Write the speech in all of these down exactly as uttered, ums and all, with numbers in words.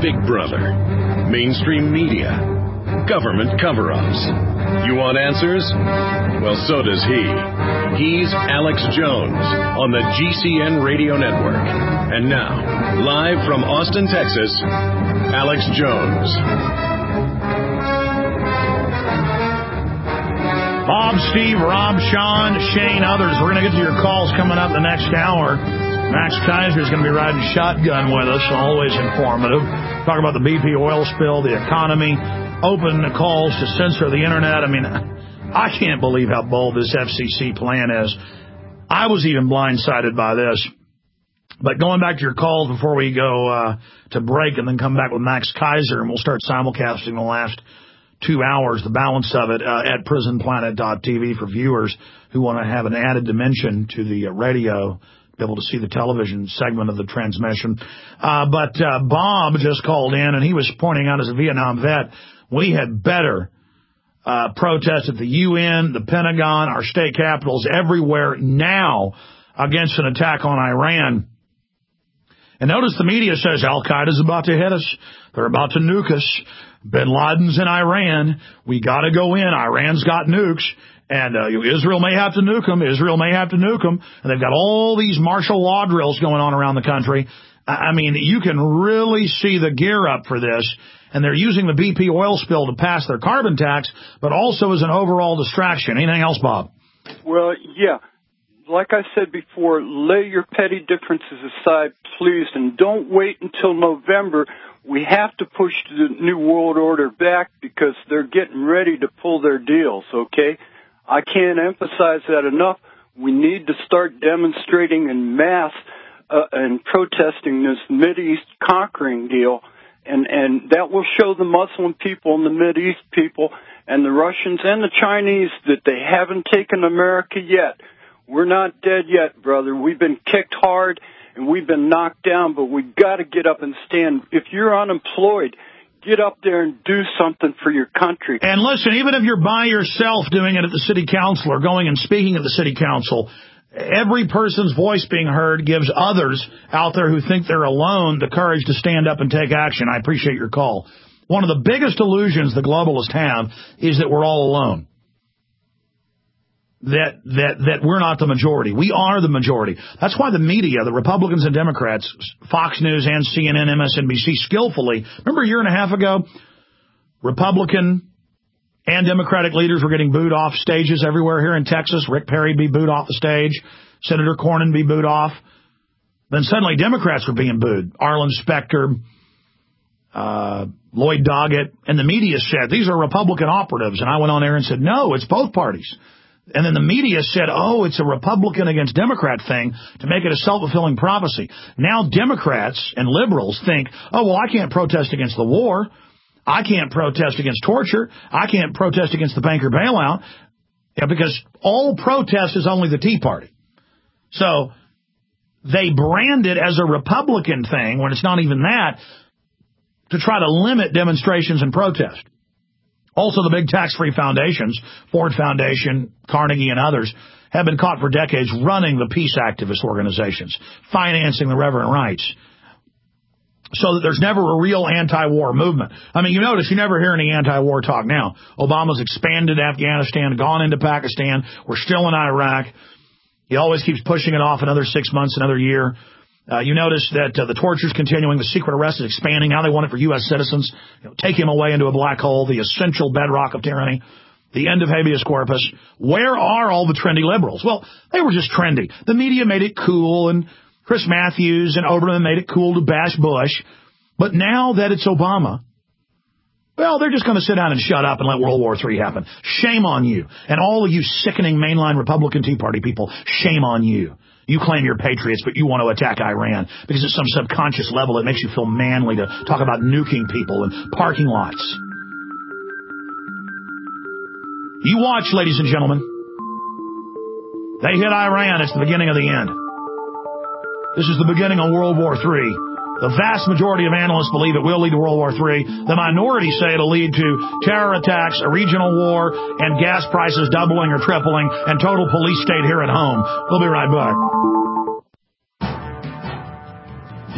Big Brother, mainstream media, government cover-ups. You want answers? Well, so does he. He's Alex Jones on the G C N Radio Network. And now, live from Austin, Texas, Alex Jones. Bob, Steve, Rob, Sean, Shane, others. We're going to get to your calls coming up the next hour. Max Kaiser is going to be riding shotgun with us, always informative. Talk about the B P oil spill, the economy, open the calls to censor the internet. I mean, I can't believe how bold this F C C plan is. I was even blindsided by this. But going back to your calls before we go uh, to break and then come back with Max Kaiser, and we'll start simulcasting the last two hours, the balance of it, uh, at prison planet dot t v for viewers who want to have an added dimension to the uh, radio, be able to see the television segment of the transmission. Uh, but uh, Bob just called in, and he was pointing out, as a Vietnam vet, we had better uh, protest at the U N, the Pentagon, our state capitals, everywhere now against an attack on Iran. And notice the media says Al-Qaeda's about to hit us. They're about to nuke us. Bin Laden's in Iran. We got to go in. Iran's got nukes. And uh, Israel may have to nuke them. Israel may have to nuke them. And they've got all these martial law drills going on around the country. I mean, you can really see the gear up for this. And they're using the B P oil spill to pass their carbon tax, but also as an overall distraction. Anything else, Bob? Well, yeah. Like I said before, lay your petty differences aside, please, and don't wait until November. We have to push the New World Order back because they're getting ready to pull their deals, okay? I can't emphasize that enough. We need to start demonstrating en masse uh, and protesting this Mideast conquering deal, and, and that will show the Muslim people and the Mideast people and the Russians and the Chinese that they haven't taken America yet. We're not dead yet, brother. We've been kicked hard and we've been knocked down, but we've got to get up and stand. If you're unemployed, get up there and do something for your country. And listen, even if you're by yourself doing it at the city council or going and speaking at the city council, every person's voice being heard gives others out there who think they're alone the courage to stand up and take action. I appreciate your call. One of the biggest illusions the globalists have is that we're all alone. That, that, that we're not the majority. We are the majority. That's why the media, the Republicans and Democrats, Fox News and C N N, M S N B C, skillfully, remember a year and a half ago, Republican and Democratic leaders were getting booed off stages everywhere here in Texas. Rick Perry be booed off the stage. Senator Cornyn be booed off. Then suddenly Democrats were being booed. Arlen Specter, uh, Lloyd Doggett, and the media said, these are Republican operatives. And I went on there and said, no, it's both parties. And then the media said, oh, it's a Republican against Democrat thing to make it a self-fulfilling prophecy. Now Democrats and liberals think, oh, well, I can't protest against the war. I can't protest against torture. I can't protest against the banker bailout. Yeah, because all protest is only the Tea Party. So they brand it as a Republican thing when it's not even that, to try to limit demonstrations and protest. Also, the big tax-free foundations, Ford Foundation, Carnegie, and others, have been caught for decades running the peace activist organizations, financing the reverend rights, so that there's never a real anti-war movement. I mean, you notice you never hear any anti-war talk now. Obama's expanded Afghanistan, gone into Pakistan. We're still in Iraq. He always keeps pushing it off another six months, another year. Uh, you notice that uh, the torture's continuing, the secret arrest is expanding. Now they want it for U S citizens. You know, take him away into a black hole, the essential bedrock of tyranny, the end of habeas corpus. Where are all the trendy liberals? Well, they were just trendy. The media made it cool, and Chris Matthews and Oberman made it cool to bash Bush. But now that it's Obama, well, they're just going to sit down and shut up and let World War Three happen. Shame on you. And all of you sickening mainline Republican Tea Party people, shame on you. You claim you're patriots, but you want to attack Iran because at some subconscious level it makes you feel manly to talk about nuking people and parking lots. You watch, ladies and gentlemen. They hit Iran. It's the beginning of the end. This is the beginning of World War Three. The vast majority of analysts believe it will lead to World War Three. The minority say it'll lead to terror attacks, a regional war, and gas prices doubling or tripling, and total police state here at home. We'll be right back.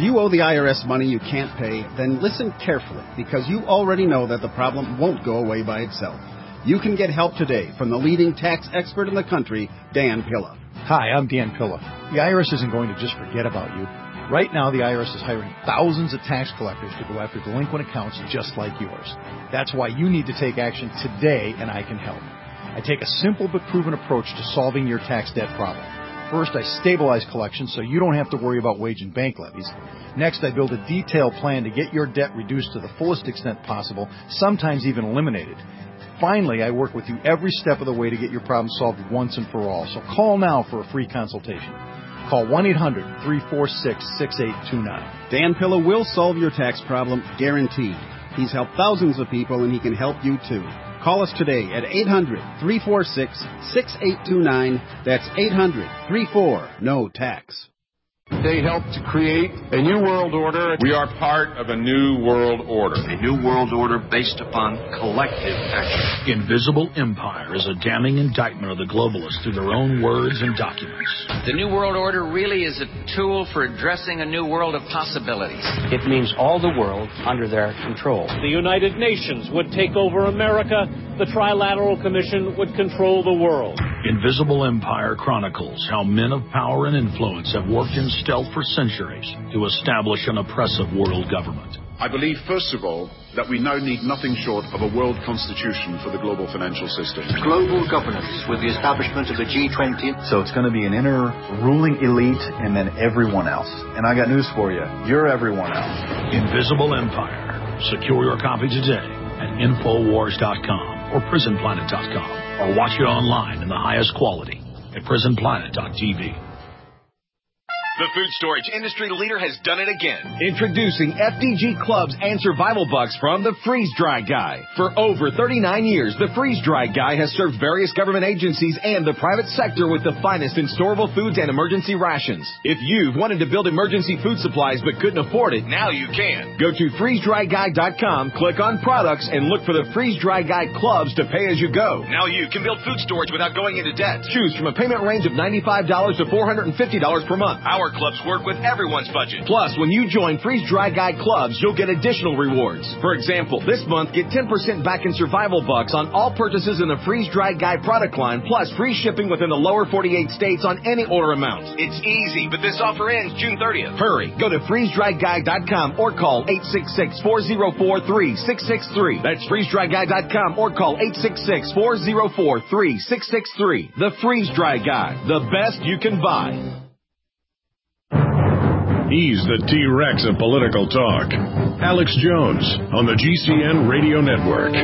you owe the I R S money you can't pay, then listen carefully, because you already know that the problem won't go away by itself. You can get help today from the leading tax expert in the country, Dan Pilla. Hi, I'm Dan Pilla. The I R S isn't going to just forget about you. Right now, the I R S is hiring thousands of tax collectors to go after delinquent accounts just like yours. That's why you need to take action today, and I can help. I take a simple but proven approach to solving your tax debt problem. First, I stabilize collections so you don't have to worry about wage and bank levies. Next, I build a detailed plan to get your debt reduced to the fullest extent possible, sometimes even eliminated. Finally, I work with you every step of the way to get your problem solved once and for all. So call now for a free consultation. Call one eight hundred, three four six, six eight two nine. Dan Pilla will solve your tax problem, guaranteed. He's helped thousands of people, and he can help you too. Call us today at eight hundred, three four six, six eight two nine. That's eight hundred, three four, N O tax. They helped to create a new world order. We are part of a new world order. A new world order based upon collective action. Invisible Empire is a damning indictment of the globalists through their own words and documents. The new world order really is a tool for addressing a new world of possibilities. It means all the world under their control. The United Nations would take over America. The Trilateral Commission would control the world. Invisible Empire chronicles how men of power and influence have worked in stealth for centuries to establish an oppressive world government. I believe, first of all, that we now need nothing short of a world constitution for the global financial system. Global governance with the establishment of the G twenty. So it's going to be an inner ruling elite and then everyone else. And I got news for you. You're everyone else. Invisible Empire. Secure your copy today at Infowars dot com or Prison Planet dot com, or watch it online in the highest quality at Prison Planet dot T V. The food storage industry leader has done it again. Introducing F D G Clubs and Survival Bucks from the Freeze Dry Guy. For over thirty-nine years, the Freeze Dry Guy has served various government agencies and the private sector with the finest in storable foods and emergency rations. If you've wanted to build emergency food supplies but couldn't afford it, now you can. Go to freeze dry guy dot com, click on products, and look for the Freeze Dry Guy Clubs to pay as you go. Now you can build food storage without going into debt. Choose from a payment range of ninety-five dollars to four hundred fifty dollars per month. Our clubs work with everyone's budget. Plus, when you join Freeze Dry Guy Clubs, you'll get additional rewards. For example, this month, get ten percent back in Survival Bucks on all purchases in the Freeze Dry Guy product line, plus free shipping within the lower forty-eight states on any order amount. It's easy, but this offer ends June thirtieth. Hurry. Go to freeze dry guy dot com or call eight six six, four zero four, three six six three. That's freeze dry guy dot com or call eight six six, four zero four, three six six three. The Freeze Dry Guy. The best you can buy. He's the T-Rex of political talk. Alex Jones on the G C N Radio Network.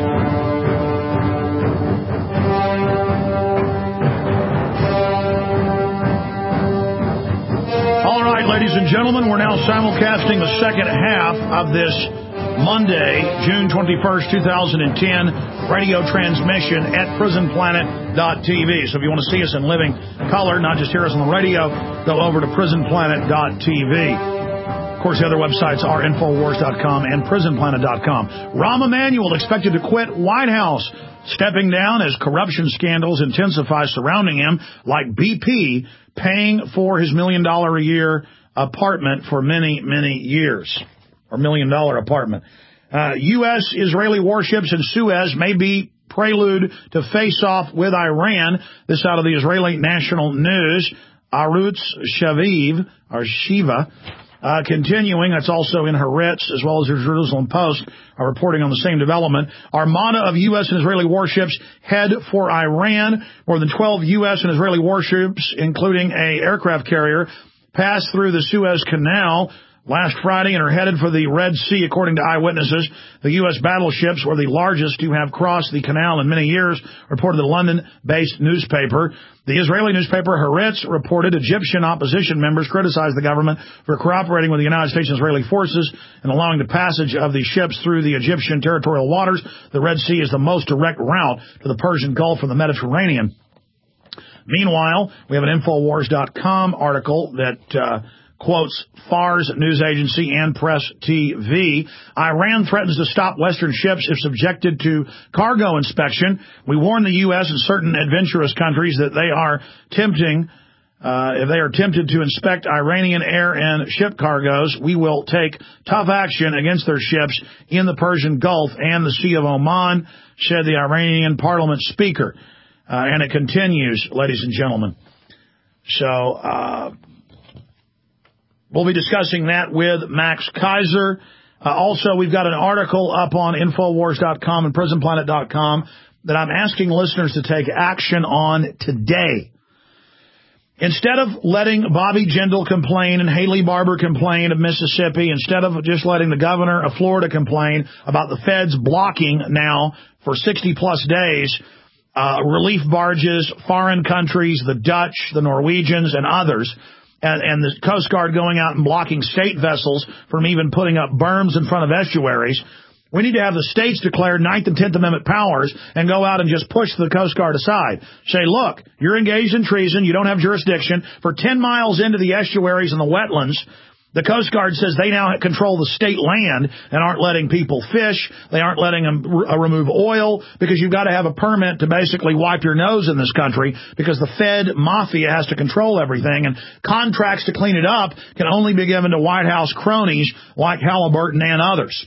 All right, ladies and gentlemen, we're now simulcasting the second half of this Monday, June twenty-first, twenty ten, radio transmission at prison planet dot T V. So if you want to see us in living color, not just hear us on the radio, go over to prison planet dot T V. Of course, the other websites are Infowars dot com and Prison Planet dot com. Rahm Emanuel expected to quit White House, stepping down as corruption scandals intensify surrounding him, like B P paying for his million dollar a year apartment for many, many years. Or million dollar apartment. Uh, U S Israeli warships in Suez may be prelude to face off with Iran. This out of the Israeli National News. Arutz Shaviv, or Shiva, uh, continuing. That's also in Haaretz, as well as the Jerusalem Post, are reporting on the same development. Armada of U S and Israeli warships head for Iran. More than twelve U S and Israeli warships, including a aircraft carrier, passed through the Suez Canal last Friday and are headed for the Red Sea, according to eyewitnesses. The U S battleships were the largest to have crossed the canal in many years, reported the London-based newspaper. The Israeli newspaper Haaretz reported Egyptian opposition members criticized the government for cooperating with the United States and Israeli forces and allowing the passage of the ships through the Egyptian territorial waters. The Red Sea is the most direct route to the Persian Gulf from the Mediterranean. Meanwhile, we have an Infowars dot com article that uh, quotes Fars news agency and Press T V. Iran threatens to stop Western ships if subjected to cargo inspection. We warn the U S and certain adventurous countries that they are tempting Uh, if they are tempted to inspect Iranian air and ship cargoes, we will take tough action against their ships in the Persian Gulf and the Sea of Oman, said the Iranian parliament speaker. Uh, and it continues, ladies and gentlemen. So, uh, we'll be discussing that with Max Keiser. Uh, also, we've got an article up on Infowars dot com and Prison Planet dot com that I'm asking listeners to take action on today. Instead of letting Bobby Jindal complain and Haley Barbour complain of Mississippi, instead of just letting the governor of Florida complain about the feds blocking now for sixty plus days, uh, relief barges, foreign countries, the Dutch, the Norwegians, and others, and, and the Coast Guard going out and blocking state vessels from even putting up berms in front of estuaries, we need to have the states declare Ninth and Tenth Amendment powers and go out and just push the Coast Guard aside. Say, look, you're engaged in treason. You don't have jurisdiction. For ten miles into the estuaries and the wetlands, the Coast Guard says they now control the state land and aren't letting people fish. They aren't letting them re- remove oil because you've got to have a permit to basically wipe your nose in this country because the Fed mafia has to control everything, and contracts to clean it up can only be given to White House cronies like Halliburton and others.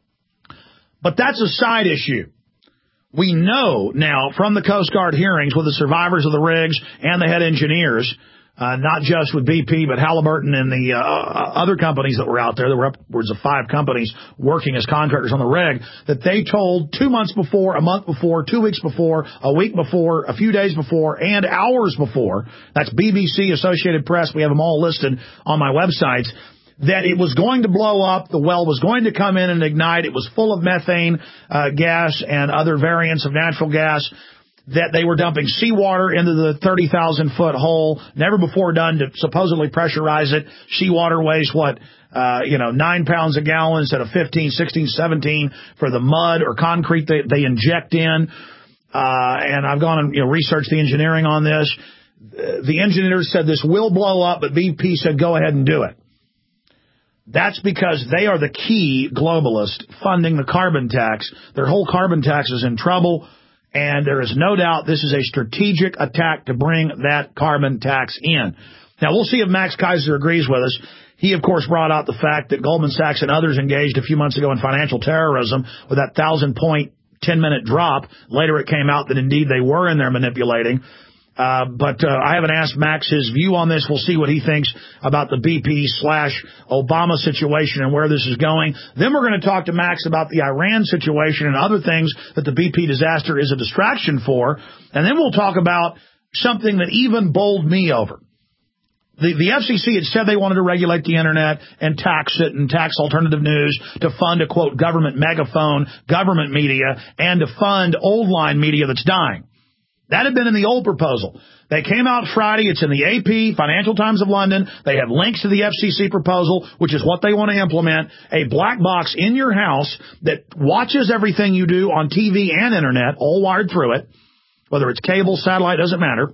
But that's a side issue. We know now from the Coast Guard hearings with the survivors of the rigs and the head engineers, uh, not just with B P, but Halliburton and the uh, other companies that were out there, there were upwards of five companies working as contractors on the rig, that they told two months before, a month before, two weeks before, a week before, a few days before, and hours before, that's B B C, Associated Press, we have them all listed on my websites, that it was going to blow up, the well was going to come in and ignite, it was full of methane uh, gas and other variants of natural gas, that they were dumping seawater into the thirty thousand foot hole, never before done to supposedly pressurize it. Seawater weighs, what, uh, you know, nine pounds a gallon instead of fifteen, sixteen, seventeen for the mud or concrete they, they inject in. Uh, and I've gone and, you know, researched the engineering on this. The engineers said this will blow up, but B P said go ahead and do it. That's because they are the key globalist funding the carbon tax. Their whole carbon tax is in trouble, and there is no doubt this is a strategic attack to bring that carbon tax in. Now, we'll see if Max Keiser agrees with us. He, of course, brought out the fact that Goldman Sachs and others engaged a few months ago in financial terrorism with that thousand-point, ten-minute drop. Later it came out that, indeed, they were in there manipulating. Uh, but uh, I haven't asked Max his view on this. We'll see what he thinks about the B P slash Obama situation and where this is going. Then we're going to talk to Max about the Iran situation and other things that the B P disaster is a distraction for. And then we'll talk about something that even bowled me over. The, the F C C had said they wanted to regulate the Internet and tax it and tax alternative news to fund a, quote, government megaphone, government media, and to fund old line media that's dying. That had been in the old proposal. They came out Friday. It's in the A P, Financial Times of London. They have links to the F C C proposal, which is what they want to implement, a black box in your house that watches everything you do on T V and Internet, all wired through it, whether it's cable, satellite, doesn't matter.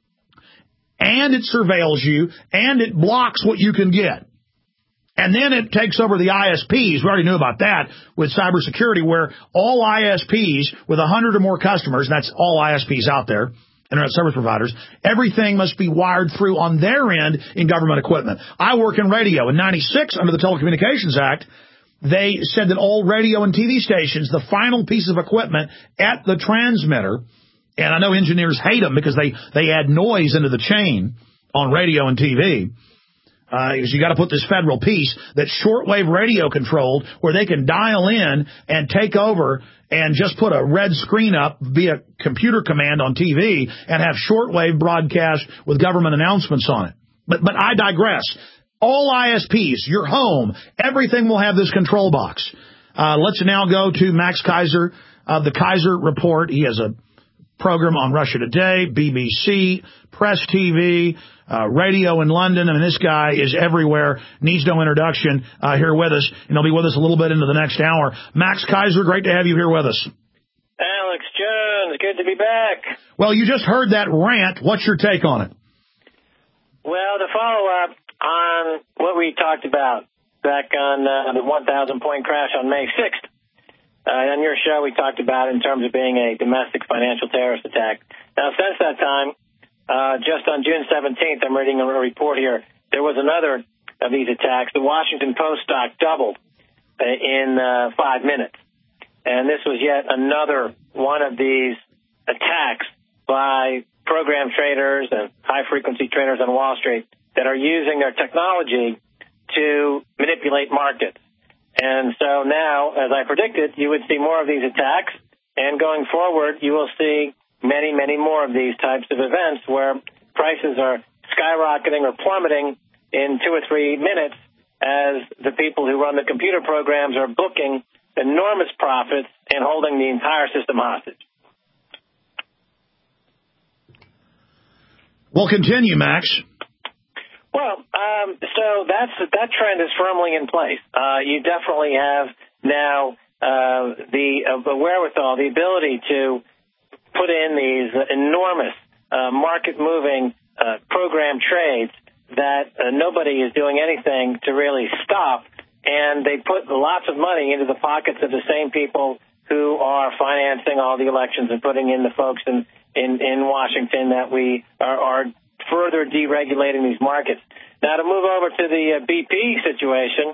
And it surveils you, and it blocks what you can get. And then it takes over the I S Ps. We already knew about that with cybersecurity, where all I S Ps with one hundred or more customers, and that's all I S Ps out there, Internet Service Providers, everything must be wired through on their end in government equipment. I work in radio. In ninety-six, under the Telecommunications Act, they said that all radio and T V stations, the final piece of equipment at the transmitter, and I know engineers hate them because they, they add noise into the chain on radio and T V, Uh, is you got to put this federal piece that's shortwave radio controlled where they can dial in and take over and just put a red screen up via computer command on T V and have shortwave broadcast with government announcements on it. But, but I digress. All I S Ps, your home, everything will have this control box. Uh, let's now go to Max Keiser of the Keiser Report. He has a program on Russia Today, B B C, Press T V, uh, radio in London. I mean, this guy is everywhere, needs no introduction, uh, here with us, and he'll be with us a little bit into the next hour. Max Keiser, great to have you here with us. Alex Jones, good to be back. Well, you just heard that rant. What's your take on it? Well, to follow up on what we talked about back on uh, the one thousand point crash on May sixth, Uh, on your show, we talked about it in terms of being a domestic financial terrorist attack. Now, since that time, uh, just on June seventeenth, I'm reading a report here, there was another of these attacks. The Washington Post stock doubled uh, in uh, five minutes. And this was yet another one of these attacks by program traders and high-frequency traders on Wall Street that are using their technology to manipulate markets. And so now, as I predicted, you would see more of these attacks, and going forward, you will see many, many more of these types of events where prices are skyrocketing or plummeting in two or three minutes as the people who run the computer programs are booking enormous profits and holding the entire system hostage. Well, continue, Max. Well, um, so that's that trend is firmly in place. Uh, you definitely have now uh, the uh, wherewithal, the ability to put in these enormous uh, market-moving uh, program trades that uh, nobody is doing anything to really stop, and they put lots of money into the pockets of the same people who are financing all the elections and putting in the folks in, in, in Washington that we are, are further deregulating these markets. Now, to move over to the uh, B P situation,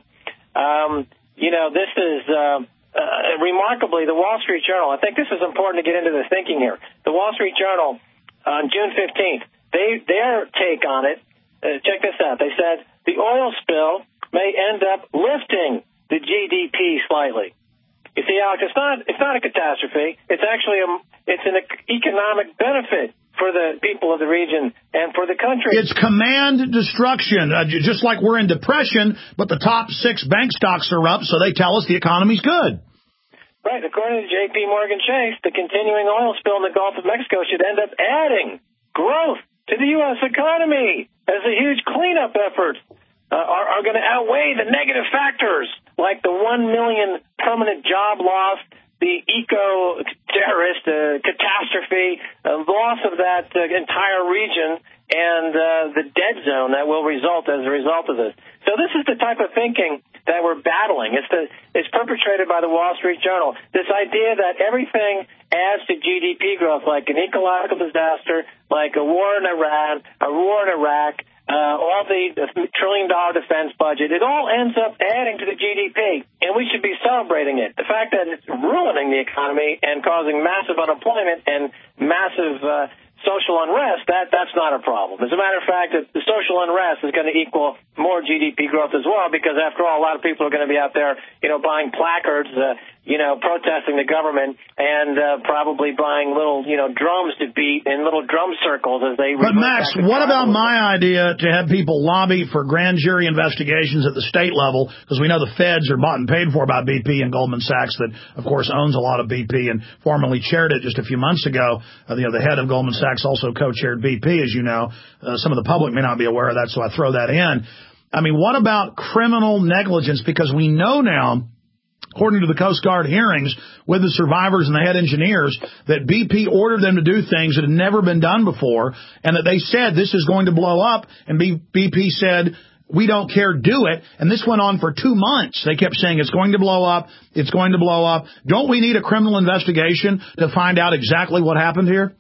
um, you know, this is uh, uh, remarkably the Wall Street Journal. I think this is important to get into the thinking here. The Wall Street Journal on June fifteenth, they, their take on it, uh, check this out. They said the oil spill may end up lifting the G D P slightly. You see, Alex, it's not it's not a catastrophe. It's actually a it's an economic benefit for the people of the region and for the country. It's command destruction, uh, just like we're in depression, but the top six bank stocks are up, so they tell us the economy's good. Right. According to J P Morgan Chase, the continuing oil spill in the Gulf of Mexico should end up adding growth to the U S economy as a huge cleanup effort uh, are, are going to outweigh the negative factors like the one million permanent job loss, the eco-terrorist uh, catastrophe, uh, loss of that uh, entire region, and uh, the dead zone that will result as a result of this. So this is the type of thinking that we're battling. It's, the, it's perpetrated by the Wall Street Journal, this idea that everything adds to G D P growth, like an ecological disaster, like a war in Iran, a war in Iraq, Uh, all the trillion-dollar defense budget, it all ends up adding to the G D P, and we should be celebrating it. The fact that it's ruining the economy and causing massive unemployment and massive uh, social unrest, that that's not a problem. As a matter of fact, the social unrest is going to equal more G D P growth as well, because after all, a lot of people are going to be out there, you know, buying placards, uh, you know, protesting the government, and uh, probably buying little, you know, drums to beat in little drum circles as they... But, Max, what about my idea to have people lobby for grand jury investigations at the state level, because we know the feds are bought and paid for by B P and Goldman Sachs, that, of course, owns a lot of B P and formerly chaired it just a few months ago. Uh, you know, the head of Goldman Sachs also co-chaired B P, as you know. Uh, some of the public may not be aware of that, so I throw that in. I mean, what about criminal negligence? Because we know now, according to the Coast Guard hearings with the survivors and the head engineers, that B P ordered them to do things that had never been done before, and that they said this is going to blow up, and B P said, we don't care, do it. And this went on for two months. They kept saying it's going to blow up, it's going to blow up. Don't we need a criminal investigation to find out exactly what happened here?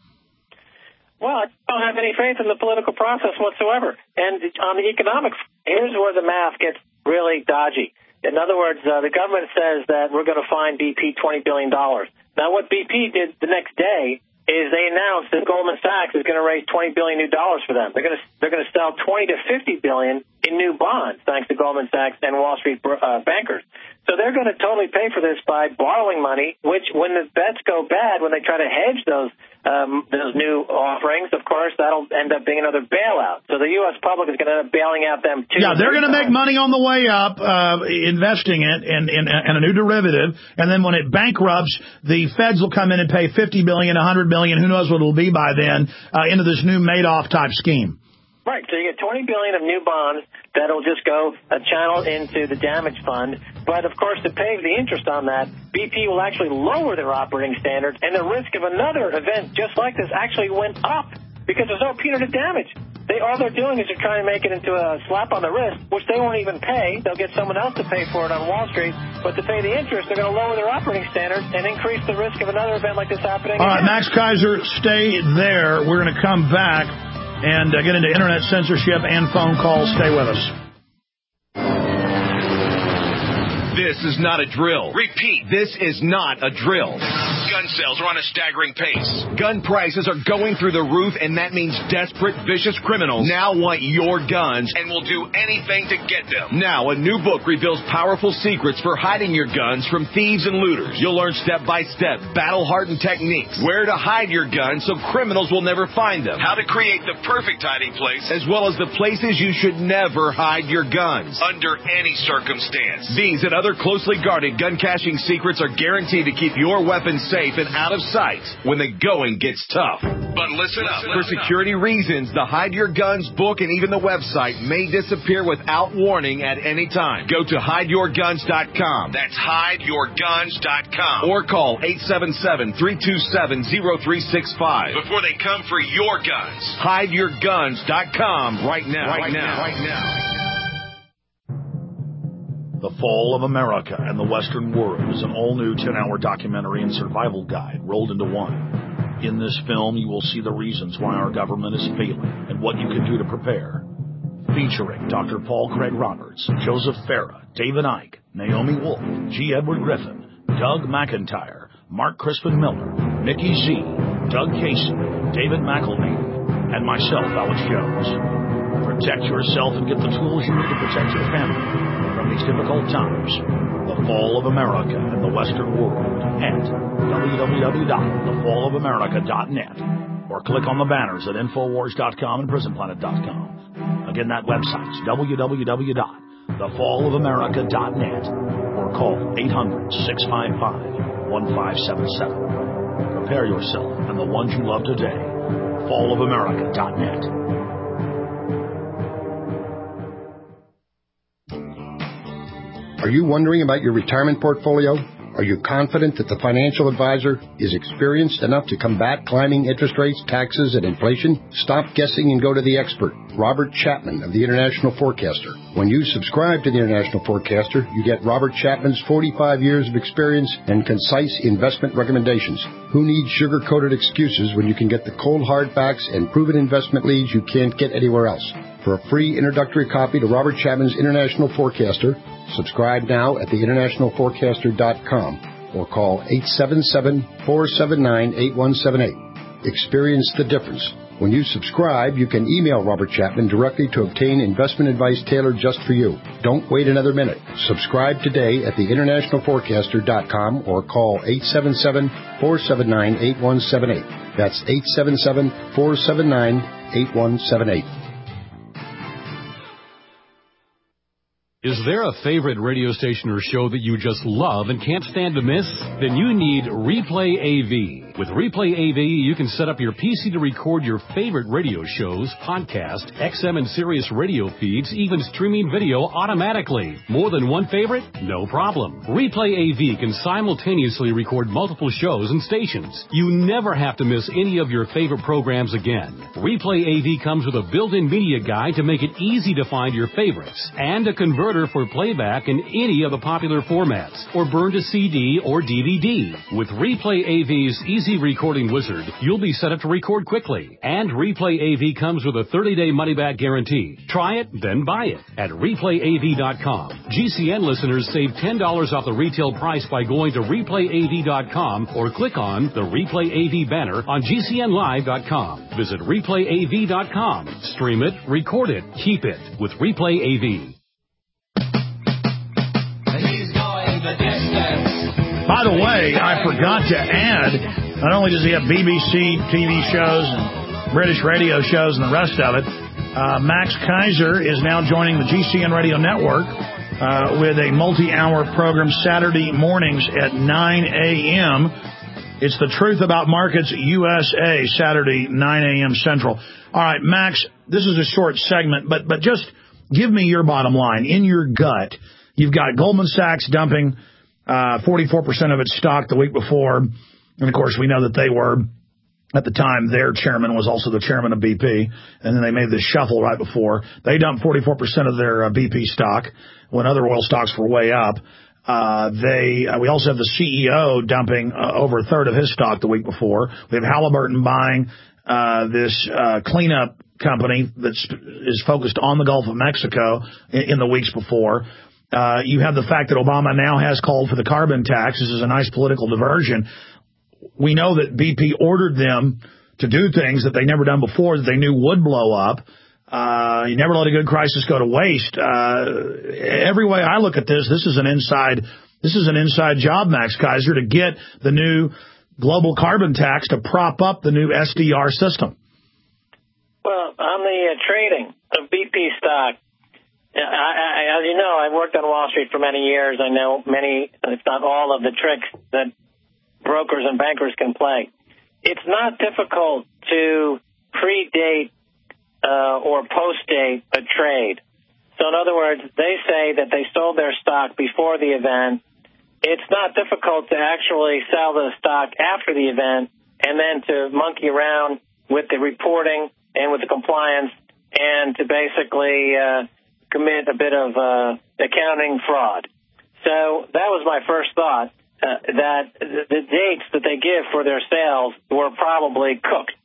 Well, I don't have any faith in the political process whatsoever. And on the economic, here's where the math gets really dodgy. In other words, uh, the government says that we're going to fine B P twenty billion dollars. Now, what B P did the next day is they announced that Goldman Sachs is going to raise twenty billion dollars new dollars for them. They're going to they're going to sell twenty to fifty billion dollars in new bonds, thanks to Goldman Sachs and Wall Street uh, bankers. So they're going to totally pay for this by borrowing money, which when the bets go bad, when they try to hedge those um, those new offerings, of course, that'll end up being another bailout. So the U S public is going to end up bailing out them too. Yeah, they're going to make money on the way up, uh, investing it in, in, in a new derivative, and then when it bankrupts, the feds will come in and pay fifty billion dollars, one hundred billion dollars, who knows what it'll be by then, uh, into this new Madoff-type scheme. Right, so you get twenty billion dollars of new bonds that'll just go uh, channeled into the damage fund. But, of course, to pay the interest on that, B P will actually lower their operating standards, and the risk of another event just like this actually went up because there's no punitive damage. They, all they're doing is they're trying to make it into a slap on the wrist, which they won't even pay. They'll get someone else to pay for it on Wall Street. But to pay the interest, they're going to lower their operating standards and increase the risk of another event like this happening All again. right, Max Keiser, stay there. We're going to come back. and uh, get into internet censorship and phone calls. Stay with us. This is not a drill. Repeat. This is not a drill. Gun sales are on a staggering pace. Gun prices are going through the roof, and that means desperate, vicious criminals now want your guns and will do anything to get them. Now, a new book reveals powerful secrets for hiding your guns from thieves and looters. You'll learn step-by-step, battle-hardened techniques, where to hide your guns so criminals will never find them, how to create the perfect hiding place, as well as the places you should never hide your guns. Under any circumstance. These and other closely guarded gun caching secrets are guaranteed to keep your weapons safe and out of sight when the going gets tough. But listen up. For security reasons, the Hide Your Guns book and even the website may disappear without warning at any time. Go to hide your guns dot com. That's hide your guns dot com. Or call eight seven seven, three two seven, zero three six five. Before they come for your guns. hide your guns dot com right now. Right, right now. now. Right now. The Fall of America and the Western World is an all-new ten-hour documentary and survival guide rolled into one. In this film, you will see the reasons why our government is failing and what you can do to prepare. Featuring Doctor Paul Craig Roberts, Joseph Farah, David Icke, Naomi Wolf, G. Edward Griffin, Doug McIntyre, Mark Crispin Miller, Mickey Z, Doug Casey, David McElveen, and myself, Alex Jones. Protect yourself and get the tools you need to protect your family from these difficult times. The Fall of America and the Western World at w w w dot the fall of america dot net or click on the banners at infowars dot com and prison planet dot com. Again, that website's w w w dot the fall of america dot net or call eight hundred, six five five, one five seven seven. Prepare yourself and the ones you love today. fall of america dot net. Are you wondering about your retirement portfolio? Are you confident that the financial advisor is experienced enough to combat climbing interest rates, taxes, and inflation? Stop guessing and go to the expert, Robert Chapman of the International Forecaster. When you subscribe to the International Forecaster, you get Robert Chapman's forty-five years of experience and concise investment recommendations. Who needs sugar-coated excuses when you can get the cold hard facts and proven investment leads you can't get anywhere else? For a free introductory copy to Robert Chapman's International Forecaster, subscribe now at the international forecaster dot com or call eight seven seven, four seven nine, eight one seven eight. Experience the difference. When you subscribe, you can email Robert Chapman directly to obtain investment advice tailored just for you. Don't wait another minute. Subscribe today at the international forecaster dot com or call eight seven seven, four seven nine, eight one seven eight. That's eight seven seven, four seven nine, eight one seven eight. Is there a favorite radio station or show that you just love and can't stand to miss? Then you need Replay A V. With Replay A V, you can set up your P C to record your favorite radio shows, podcasts, X M and Sirius radio feeds, even streaming video automatically. More than one favorite? No problem. Replay A V can simultaneously record multiple shows and stations. You never have to miss any of your favorite programs again. Replay A V comes with a built-in media guide to make it easy to find your favorites and a converter for playback in any of the popular formats or burn to C D or D V D. With Replay A V's Easy Recording Wizard, you'll be set up to record quickly. And Replay A V comes with a thirty-day money-back guarantee. Try it, then buy it at replay a v dot com. G C N listeners save ten dollars off the retail price by going to replay a v dot com or click on the Replay A V banner on G C N live dot com. Visit replay a v dot com. Stream it, record it, keep it with Replay A V. By the way, I forgot to add, not only does he have B B C T V shows and British radio shows and the rest of it, uh, Max Kaiser is now joining the G C N Radio Network uh, with a multi-hour program Saturday mornings at nine a.m. It's The Truth About Markets U S A, Saturday, nine a.m. Central. All right, Max, this is a short segment, but but just give me your bottom line. In your gut, you've got Goldman Sachs dumping Uh, forty-four percent of its stock the week before. And, of course, we know that they were, at the time, their chairman was also the chairman of B P. And then they made this shuffle right before. They dumped forty-four percent of their uh, B P stock when other oil stocks were way up. Uh, they, uh, we also have the C E O dumping uh, over a third of his stock the week before. We have Halliburton buying uh, this uh, cleanup company that is focused on the Gulf of Mexico in, in the weeks before. Uh, you have the fact that Obama now has called for the carbon tax. This is a nice political diversion. We know that B P ordered them to do things that they never done before that they knew would blow up. Uh, you never let a good crisis go to waste. Uh, every way I look at this, this is an inside, this is an inside job, Max Keiser, to get the new global carbon tax to prop up the new S D R system. Well, on the uh, trading of B P stock, I, I, as you know, I've worked on Wall Street for many years. I know many, if not all, of the tricks that brokers and bankers can play. It's not difficult to predate uh, or post-date a trade. So in other words, they say that they sold their stock before the event. It's not difficult to actually sell the stock after the event and then to monkey around with the reporting and with the compliance and to basically uh, commit a bit of uh, accounting fraud. So that was my first thought, uh, that the dates that they give for their sales were probably cooked,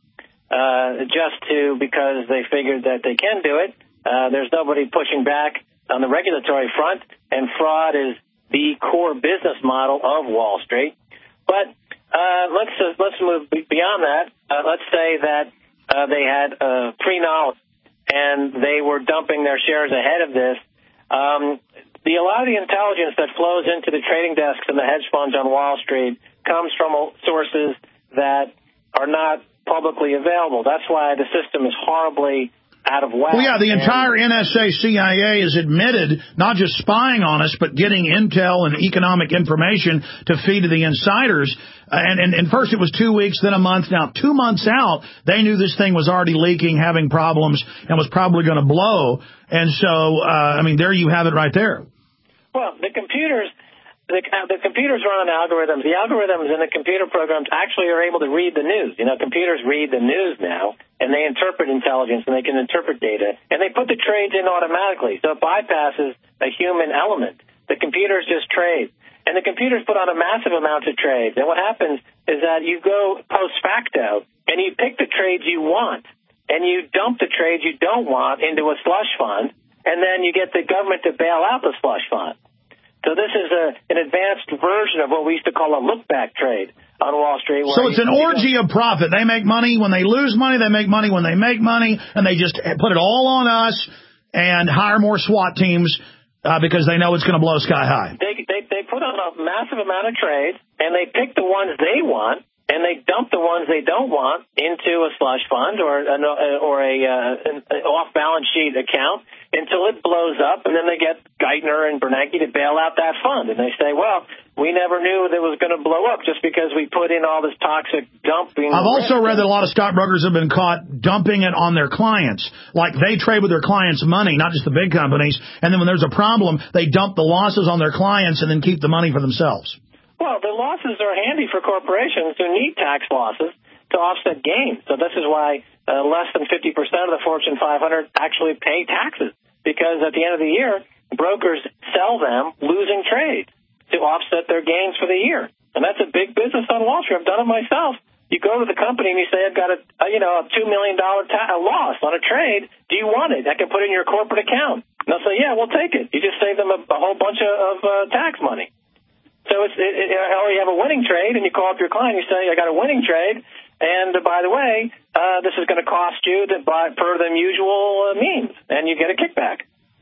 uh, just to because they figured that they can do it. Uh, there's nobody pushing back on the regulatory front, and fraud is the core business model of Wall Street. But uh, let's uh, let's move beyond that. Uh, let's say that uh, they had uh, pre-knowledge and they were dumping their shares ahead of this. Um, the a lot of the intelligence that flows into the trading desks and the hedge funds on Wall Street comes from sources that are not publicly available. That's why the system is horribly out of whack. Well, yeah, the entire N S A C I A is admitted not just spying on us, but getting intel and economic information to feed to the insiders. Uh, and, and, and first it was two weeks, then a month. Now, two months out, they knew this thing was already leaking, having problems, and was probably going to blow. And so, uh, I mean, there you have it right there. Well, the computers... The, the computers run on algorithms. The algorithms in the computer programs actually are able to read the news. You know, computers read the news now, and they interpret intelligence, and they can interpret data, and they put the trades in automatically, so it bypasses a human element. The computers just trade, and the computers put on a massive amount of trades, and what happens is that you go post facto, and you pick the trades you want, and you dump the trades you don't want into a slush fund, and then you get the government to bail out the slush fund. So this is a, an advanced version of what we used to call a look-back trade on Wall Street. So it's an orgy of profit. They make money when they lose money. They make money when they make money. And they just put it all on us and hire more SWAT teams uh, because they know it's going to blow sky high. They, they, they put on a massive amount of trades, and they pick the ones they want, and they dump the ones they don't want into a slush fund or, a, or a, uh, an off-balance sheet account until it blows up, and then they get Geithner and Bernanke to bail out that fund. And they say, well, we never knew that it was going to blow up just because we put in all this toxic dumping. I've also read that a lot of stockbrokers have been caught dumping it on their clients. Like they trade with their clients' money, not just the big companies, and then when there's a problem, they dump the losses on their clients and then keep the money for themselves. Well, the losses are handy for corporations who need tax losses to offset gains. So this is why uh, less than fifty percent of the Fortune five hundred actually pay taxes, because at the end of the year, brokers sell them losing trades to offset their gains for the year. And that's a big business on Wall Street. I've done it myself. You go to the company and you say, I've got a, a you know, a two million dollars ta- a loss on a trade. Do you want it? I can put it in your corporate account. And they'll say, yeah, we'll take it. You just save them a, a whole bunch of, of uh, tax money. So it's, it, it, or you have a winning trade, and you call up your client, you say, I got a winning trade, and uh, by the way, uh, this is going to cost you to buy per the usual uh, means, and you get a kickback.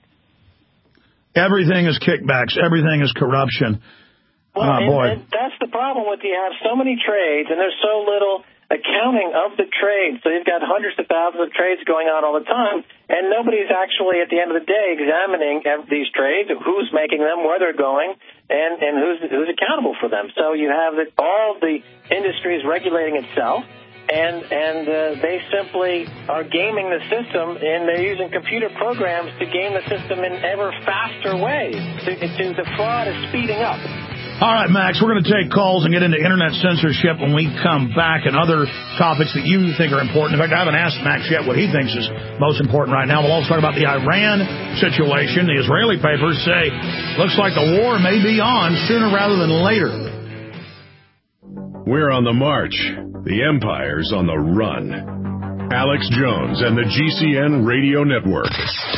Everything is kickbacks. Everything is corruption. Well, oh, and, boy. and that's the problem with you have so many trades, and there's so little accounting of the trades. So you've got hundreds of thousands of trades going on all the time, and nobody's actually, at the end of the day, examining these trades, who's making them, where they're going, and, and who's, who's accountable for them. So you have the, all the industries regulating itself, and and uh, they simply are gaming the system, and they're using computer programs to game the system in ever faster ways. To, to, the fraud is speeding up. All right, Max, we're going to take calls and get into internet censorship when we come back and other topics that you think are important. In fact, I haven't asked Max yet what he thinks is most important right now. We'll also talk about the Iran situation. The Israeli papers say looks like the war may be on sooner rather than later. We're on the march. The empire's on the run. Alex Jones and the G C N Radio Network.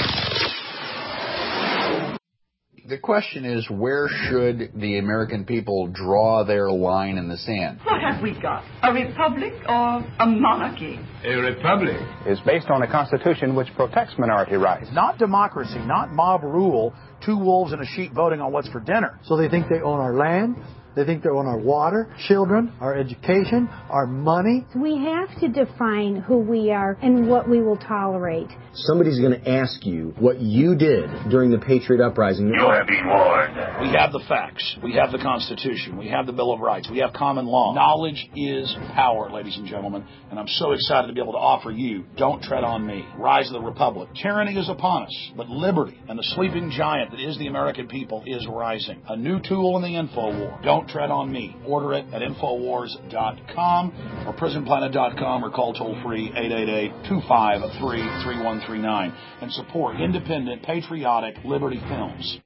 The question is, where should the American people draw their line in the sand? What have we got? A republic or a monarchy? A republic is based on a constitution which protects minority rights. Not democracy, not mob rule, two wolves and a sheep voting on what's for dinner. So they think they own our land. They think they own our water, children, our education, our money. We have to define who we are and what we will tolerate. Somebody's going to ask you what you did during the Patriot Uprising. You have been warned. We have the facts. We have the Constitution. We have the Bill of Rights. We have common law. Knowledge is power, ladies and gentlemen. And I'm so excited to be able to offer you Don't Tread on Me, Rise of the Republic. Tyranny is upon us, but liberty and the sleeping giant that is the American people is rising. A new tool in the info war. Don't Tread on Me. Order it at infowars dot com or prison planet dot com or call toll-free eight eight eight, two five three, three one three nine and support independent, patriotic Liberty Films.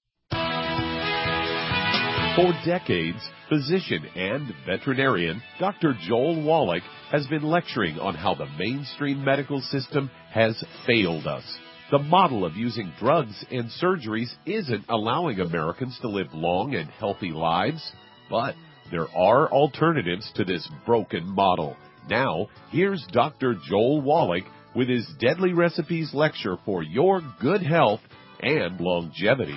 For decades, physician and veterinarian Doctor Joel Wallach has been lecturing on how the mainstream medical system has failed us. The model of using drugs and surgeries isn't allowing Americans to live long and healthy lives. But there are alternatives to this broken model. Now, here's Doctor Joel Wallach with his Deadly Recipes lecture for your good health and longevity.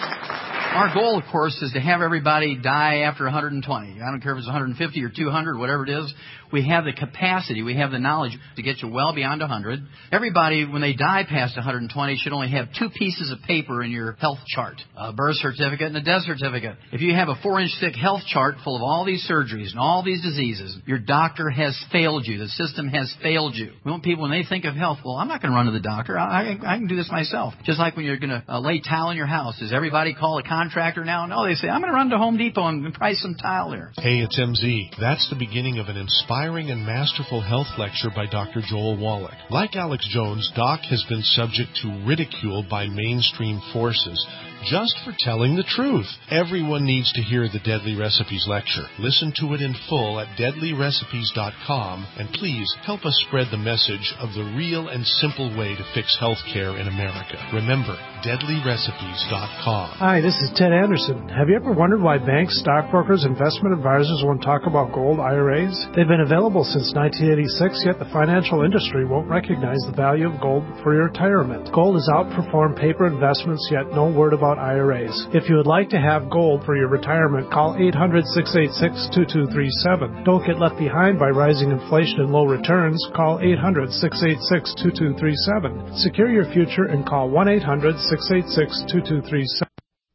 Our goal, of course, is to have everybody die after one hundred twenty. I don't care if it's one hundred fifty or two hundred, whatever it is. We have the capacity, we have the knowledge to get you well beyond one hundred. Everybody, when they die past one hundred twenty, should only have two pieces of paper in your health chart, a birth certificate and a death certificate. If you have a four-inch thick health chart full of all these surgeries and all these diseases, your doctor has failed you. The system has failed you. We want people, when they think of health, well, I'm not going to run to the doctor. I, I, I can do this myself. Just like when you're going to uh, lay tile in your house. Does everybody call a contractor now? No, they say, I'm going to run to Home Depot and price some tile there. Hey, it's M Z. That's the beginning of an inspiring and masterful health lecture by Doctor Joel Wallach. Like Alex Jones, Doc has been subject to ridicule by mainstream forces just for telling the truth. Everyone needs to hear the Deadly Recipes lecture. Listen to it in full at deadly recipes dot com, and please help us spread the message of the real and simple way to fix health care in America. Remember, deadly recipes dot com. Hi, this is Ted Anderson. Have you ever wondered why banks, stockbrokers, investment advisors won't talk about gold I R As? They've been available since nineteen eighty-six, yet the financial industry won't recognize the value of gold for your retirement. Gold has outperformed paper investments, yet no word about I R As. If you would like to have gold for your retirement, call eight hundred, six eight six, two two three seven. Don't get left behind by rising inflation and low returns. Call eight hundred, six eight six, two two three seven. Secure your future and call one eight hundred, six eight six, two two three seven.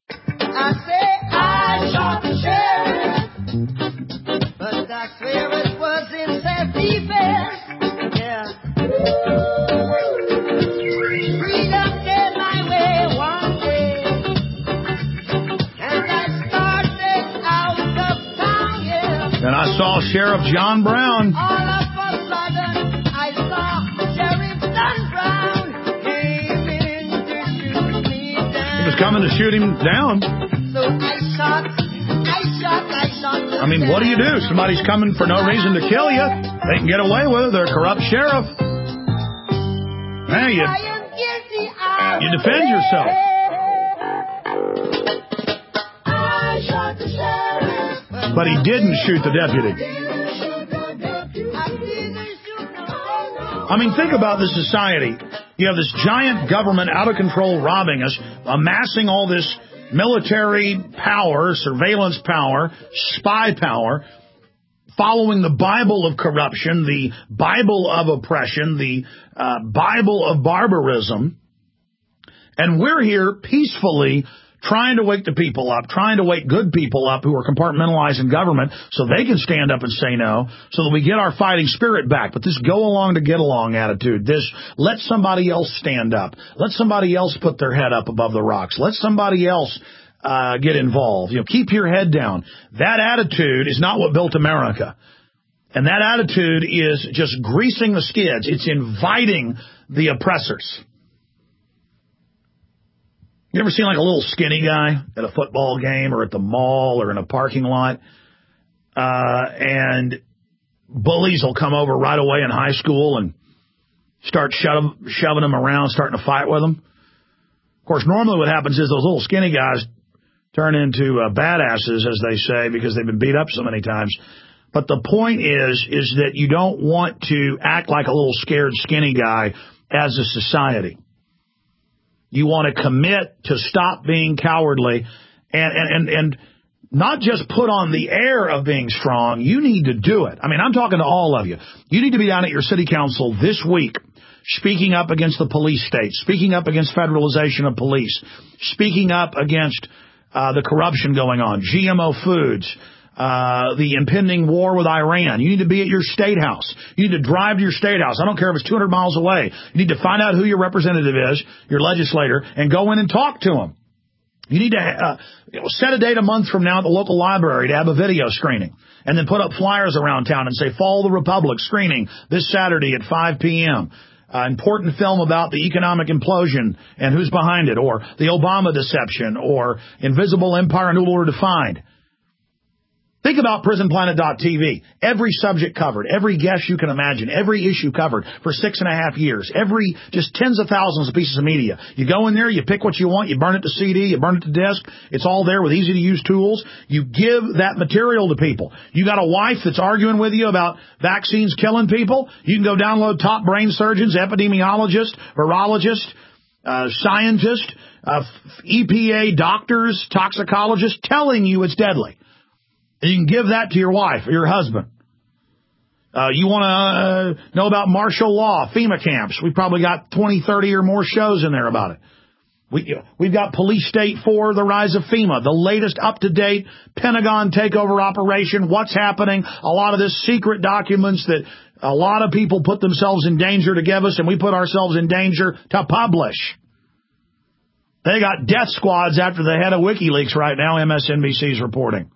I say I shot the sheriff, but I swear it was in self-defense. Yeah. Freedom came my way one day, and I started out of town, yeah. And I saw Sheriff John Brown. All of a sudden, I saw Sheriff John Brown came in to shoot me down. He was coming to shoot him down. So I shot, I shot, I shot. I mean, what do you do? Somebody's coming for no reason to kill you. They can get away with it. They're a corrupt sheriff. Hey, you, you defend yourself. But he didn't shoot the deputy. I mean, think about this society. You have this giant government out of control robbing us, amassing all this military power, surveillance power, spy power, following the Bible of corruption, the Bible of oppression, the uh, Bible of barbarism. And we're here peacefully trying to wake the people up, trying to wake good people up who are compartmentalized in government so they can stand up and say no, so that we get our fighting spirit back. But this go along to get along attitude, this let somebody else stand up, let somebody else put their head up above the rocks, let somebody else uh, get involved. You know, keep your head down. That attitude is not what built America. And that attitude is just greasing the skids. It's inviting the oppressors. You ever seen like a little skinny guy at a football game or at the mall or in a parking lot? Uh, and bullies will come over right away in high school and start shove, shoving them around, starting to fight with them. Of course, normally what happens is those little skinny guys turn into uh, badasses, as they say, because they've been beat up so many times. But the point is, is that you don't want to act like a little scared skinny guy as a society. You want to commit to stop being cowardly and, and, and, and not just put on the air of being strong. You need to do it. I mean, I'm talking to all of you. You need to be down at your city council this week speaking up against the police state, speaking up against federalization of police, speaking up against uh, the corruption going on, G M O foods, uh, the impending war with Iran. You need to be at your state house. You need to drive to your state house. I don't care if it's two hundred miles away. You need to find out who your representative is, your legislator, and go in and talk to them. You need to uh, you know, set a date a month from now at the local library to have a video screening, and then put up flyers around town and say, Follow the Republic screening this Saturday at five p.m., Uh, important film about the economic implosion and who's behind it, or the Obama deception, or Invisible Empire, New Order Defined. Think about prison planet dot t v. Every subject covered, every guest you can imagine, every issue covered for six and a half years, every just tens of thousands of pieces of media. You go in there, you pick what you want, you burn it to C D, you burn it to disk. It's all there with easy-to-use tools. You give that material to people. You got a wife that's arguing with you about vaccines killing people? You can go download top brain surgeons, epidemiologists, virologists, uh, scientists, uh, E P A doctors, toxicologists telling you it's deadly. And you can give that to your wife or your husband. Uh, you want to uh, know about martial law, FEMA camps. We've probably got twenty, thirty or more shows in there about it. We, we've got Police State four, the rise of FEMA, the latest up-to-date Pentagon takeover operation, what's happening, a lot of this secret documents that a lot of people put themselves in danger to give us, and we put ourselves in danger to publish. They got death squads after the head of WikiLeaks right now, M S N B C's reporting.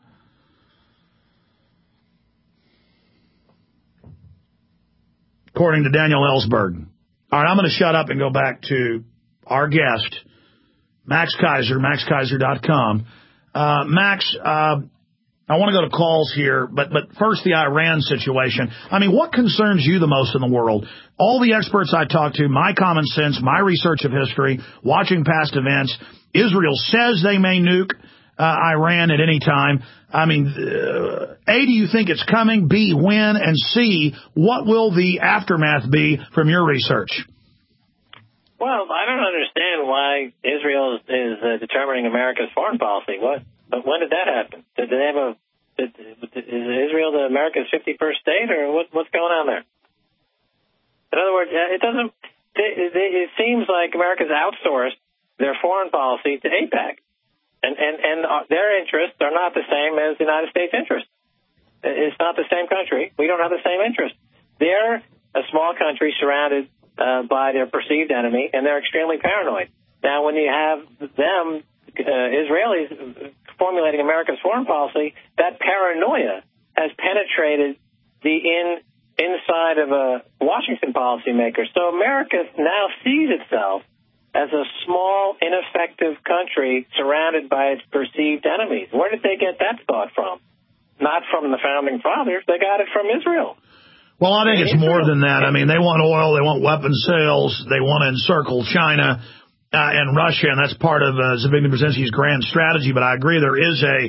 According to Daniel Ellsberg. All right, I'm going to shut up and go back to our guest, Max Keiser, max keiser dot com. Uh, Max, uh, I want to go to calls here, but but first the Iran situation. I mean, what concerns you the most in the world? All the experts I talk to, my common sense, my research of history, watching past events, Israel says they may nuke uh, Iran at any time. I mean, uh, A, do you think it's coming? B, when? And C, what will the aftermath be from your research? Well, I don't understand why Israel is, is uh, determining America's foreign policy. What? But when did that happen? Did they have a? Did, is Israel the America's fifty-first state, or what, what's going on there? In other words, it doesn't. It, it seems like America's outsourced their foreign policy to AIPAC. And, and, and their interests are not the same as the United States' interests. It's not the same country. We don't have the same interests. They're a small country surrounded uh, by their perceived enemy, and they're extremely paranoid. Now, when you have them, uh, Israelis, formulating America's foreign policy, that paranoia has penetrated the in inside of a Washington policymaker. So America now sees itself as a small, ineffective country surrounded by its perceived enemies. Where did they get that thought from? Not from the founding fathers. They got it from Israel. Well, I think it's more than that. I mean, they want oil, they want weapons sales, they want to encircle China uh, and Russia, and that's part of uh, Zbigniew Brzezinski's grand strategy. But I agree there is a,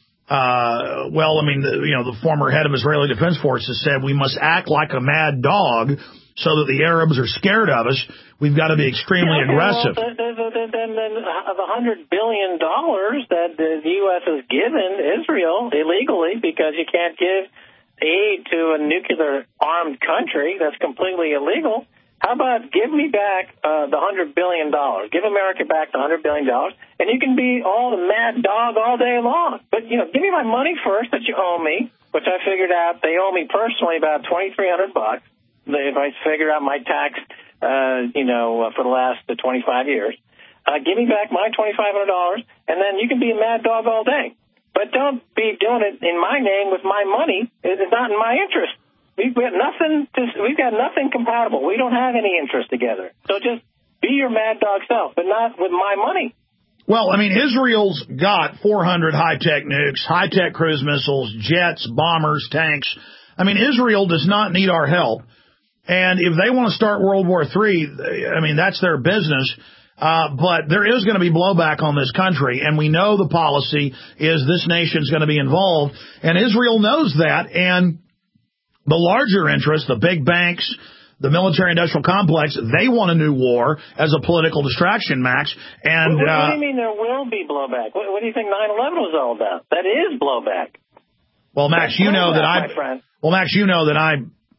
uh, well, I mean, the, you know, the former head of Israeli Defense Forces said we must act like a mad dog so that the Arabs are scared of us. We've got to be extremely yeah, aggressive. Well, then, then, then of one hundred billion dollars that the U S has given Israel illegally, because you can't give aid to a nuclear-armed country that's completely illegal, how about give me back uh, the one hundred billion dollars? Give America back the one hundred billion dollars, and you can be all the mad dog all day long. But, you know, give me my money first that you owe me, which I figured out they owe me personally about twenty-three hundred bucks. If I figure out my tax, uh, you know, uh, for the last uh, twenty-five years, uh, give me back my twenty-five hundred dollars, and then you can be a mad dog all day. But don't be doing it in my name with my money. It's not in my interest. We've got nothing. To, we've got nothing compatible. We don't have any interest together. So just be your mad dog self, but not with my money. Well, I mean, Israel's got four hundred high-tech nukes, high-tech cruise missiles, jets, bombers, tanks. I mean, Israel does not need our help. And if they want to start World War Three, I mean, that's their business. Uh, but there is going to be blowback on this country, and we know the policy is this nation's going to be involved, and Israel knows that, and the larger interests, the big banks, the military-industrial complex, they want a new war as a political distraction, Max. And what, what, uh, what do you mean there will be blowback? What, what do you think nine eleven was all about? That is blowback. Well, Max, you know that I. Well, Max, you know that I,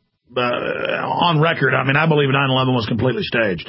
uh, on record, I mean, I believe nine eleven was completely staged.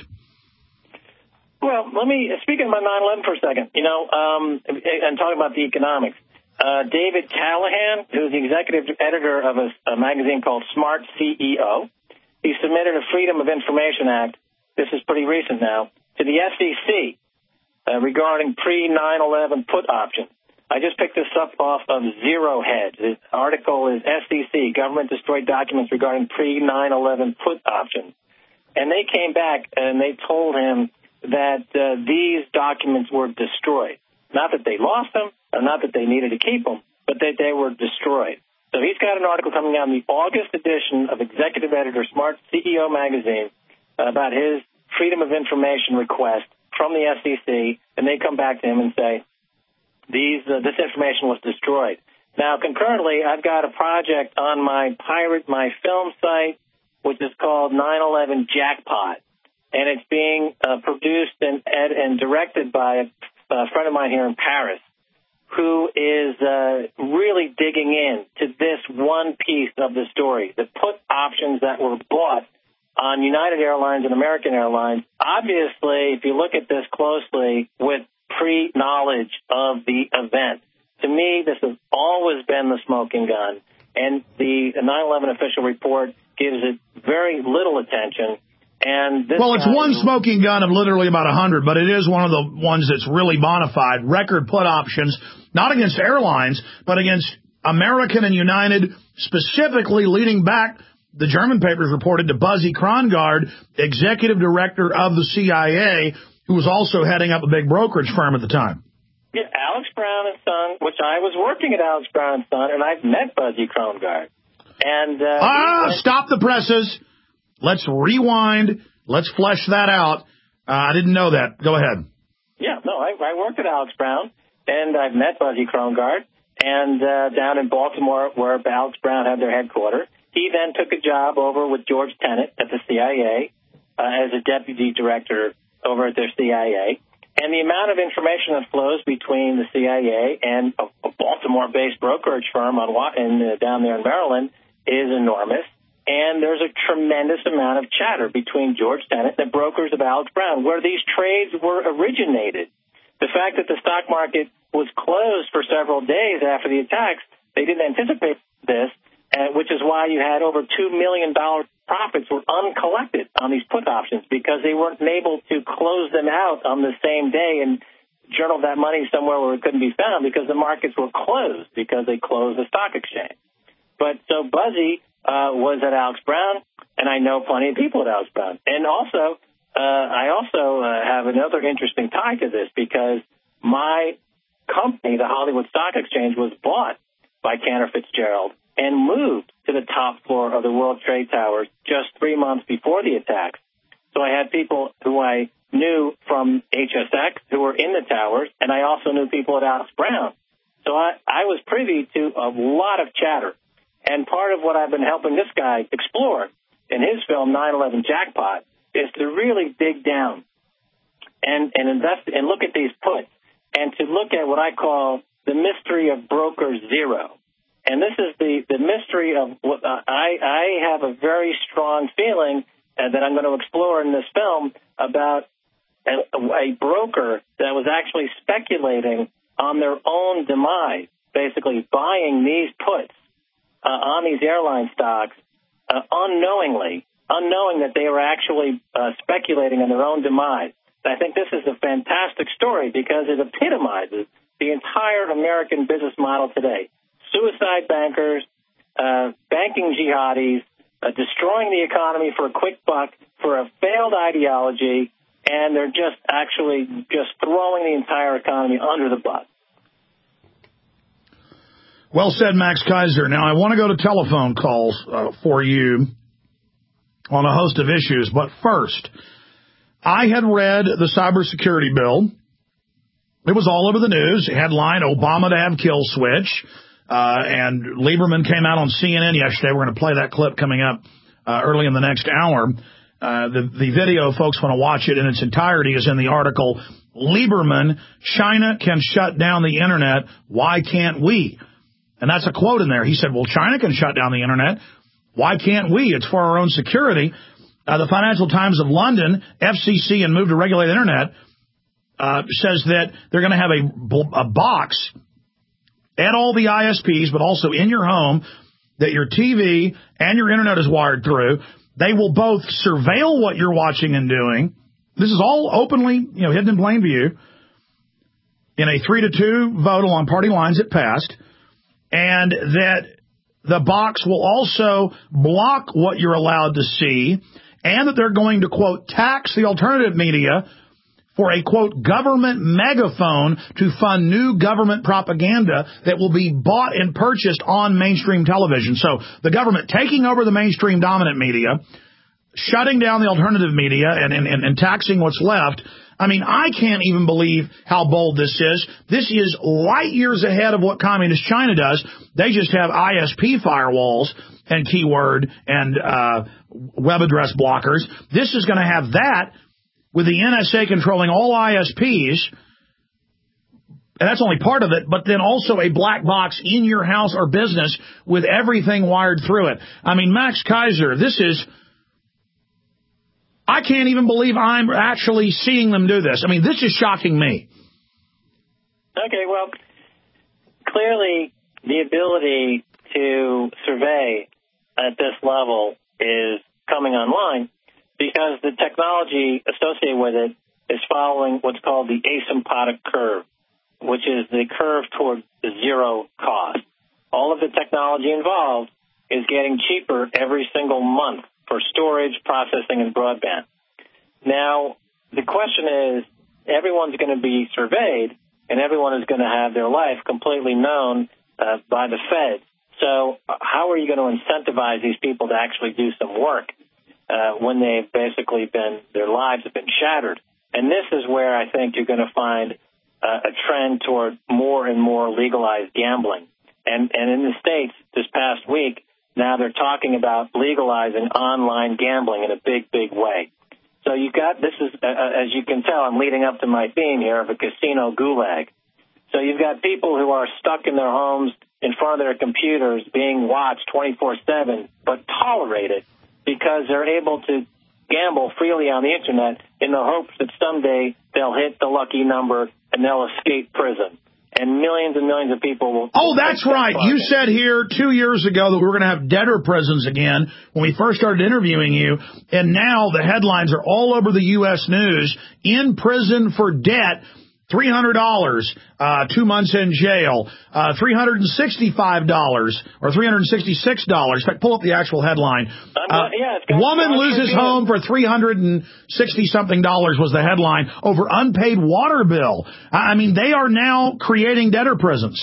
Well, let me, speaking about nine eleven for a second, you know, um, and talking about the economics, uh, David Callahan, who's the executive editor of a, a magazine called Smart C E O, he submitted a Freedom of Information Act, this is pretty recent now, to the S E C uh, regarding pre nine eleven put options. I just picked this up off of Zero Hedge. The article is S E C, Government Destroyed Documents Regarding Pre nine eleven Put Options. And they came back and they told him that uh, these documents were destroyed. Not that they lost them, or not that they needed to keep them, but that they were destroyed. So he's got an article coming out in the August edition of Executive Editor Smart C E O magazine about his Freedom of Information request from the S E C, and they come back to him and say, these uh, this information was destroyed. Now, concurrently, I've got a project on my Pirate My Film site, which is called nine eleven Jackpot. And it's being uh, produced and, and directed by a, a friend of mine here in Paris, who is uh, really digging in to this one piece of the story, the put options that were bought on United Airlines and American Airlines. Obviously, if you look at this closely with pre-knowledge of the event, to me, this has always been the smoking gun. And the nine eleven official report gives it very little attention. And this well, it's one who, smoking gun of literally about a hundred, but it is one of the ones that's really bona fide. Record put options, not against airlines, but against American and United, specifically leading back, the German papers reported, to Buzzy Krongard, executive director of the C I A, who was also heading up a big brokerage firm at the time. Yeah, Alex Brown and Son, which I was working at Alex Brown and Son, and I've met Buzzy Krongard. And uh, ah, stop the presses. Let's rewind. Let's flesh that out. Uh, I didn't know that. Go ahead. Yeah, no, I, I worked at Alex Brown, and I've met Buzzy Krongard, and uh, down in Baltimore, where Alex Brown had their headquarters. He then took a job over with George Tenet at the C I A uh, as a deputy director over at their C I A. And the amount of information that flows between the C I A and a, a Baltimore-based brokerage firm on in, uh, down there in Maryland is enormous. And there's a tremendous amount of chatter between George Tenet and the brokers of Alex Brown, where these trades were originated. The fact that the stock market was closed for several days after the attacks, they didn't anticipate this, uh, which is why you had over two million dollars profits were uncollected on these put options because they weren't able to close them out on the same day and journal that money somewhere where it couldn't be found because the markets were closed because they closed the stock exchange. But so Buzzy Uh, was at Alex Brown, and I know plenty of people at Alex Brown. And also, uh, I also uh, have another interesting tie to this because my company, the Hollywood Stock Exchange, was bought by Cantor Fitzgerald and moved to the top floor of the World Trade Towers just three months before the attacks. So I had people who I knew from H S X who were in the towers, and I also knew people at Alex Brown. So I, I was privy to a lot of chatter. And part of what I've been helping this guy explore in his film nine eleven Jackpot is to really dig down and, and invest and look at these puts and to look at what I call the mystery of broker zero. And this is the, the mystery of what uh, I, I have a very strong feeling uh, that I'm going to explore in this film about a, a broker that was actually speculating on their own demise, basically buying these puts Uh, on these airline stocks, uh, unknowingly, unknowing that they were actually uh, speculating on their own demise. And I think this is a fantastic story because it epitomizes the entire American business model today. Suicide bankers, uh, banking jihadis, uh, destroying the economy for a quick buck, for a failed ideology, and they're just actually just throwing the entire economy under the bus. Well said, Max Keiser. Now, I want to go to telephone calls uh, for you. on a host of issues. But first, I had read the cybersecurity bill. It was all over the news. Headline, Obama to have kill switch. Uh, and Lieberman came out on C N N yesterday. We're going to play that clip coming up uh, early in the next hour. Uh, the, the video, folks want to watch it in its entirety, is in the article. Lieberman, China can shut down the Internet. Why can't we? And that's a quote in there. He said, well, China can shut down the Internet. Why can't we? It's for our own security. Uh, the Financial Times of London, F C C and Move to Regulate Internet, uh, says that they're going to have a, a box at all the I S Ps, but also in your home, that your T V and your Internet is wired through. They will both surveil what you're watching and doing. This is all openly, you know, hidden in plain view. In a three to two vote along party lines, it passed. And that the box will also block what you're allowed to see, and that they're going to, quote, tax the alternative media for a, quote, government megaphone to fund new government propaganda that will be bought and purchased on mainstream television. So the government taking over the mainstream dominant media, shutting down the alternative media, and, and, and taxing what's left. I mean, I can't even believe how bold this is. This is light years ahead of what communist China does. They just have I S P firewalls and keyword and uh, web address blockers. This is going to have that, with the N S A controlling all I S Ps, and that's only part of it, but then also a black box in your house or business with everything wired through it. I mean, Max Kaiser, this is, I can't even believe I'm actually seeing them do this. I mean, this is shocking me. Okay, well, clearly the ability to survey at this level is coming online, because the technology associated with it is following what's called the asymptotic curve, which is the curve toward the zero cost. All of the technology involved is getting cheaper every single month for storage, processing, and broadband. Now, the question is, everyone's going to be surveyed, and everyone is going to have their life completely known uh, by the Fed. So how are you going to incentivize these people to actually do some work Uh, when they've basically been, their lives have been shattered? And this is where I think you're going to find uh, a trend toward more and more legalized gambling. And, and in the States this past week, now they're talking about legalizing online gambling in a big, big way. So you've got, this is, uh, as you can tell, I'm leading up to my theme here of a casino gulag. So you've got people who are stuck in their homes in front of their computers being watched twenty-four seven, but tolerated, because they're able to gamble freely on the Internet in the hopes that someday they'll hit the lucky number and they'll escape prison. And millions and millions of people will... Oh, that's right. You said here two years ago that we were going to have debtor prisons again when we first started interviewing you, and now the headlines are all over the U S news. In prison for debt, three hundred dollars, uh, two months in jail, uh, three hundred sixty-five dollars or three hundred sixty-six dollars. In fact, pull up the actual headline. Uh, yeah, it's got woman loses home for three hundred sixty something dollars was the headline over unpaid water bill. I mean, they are now creating debtor prisons.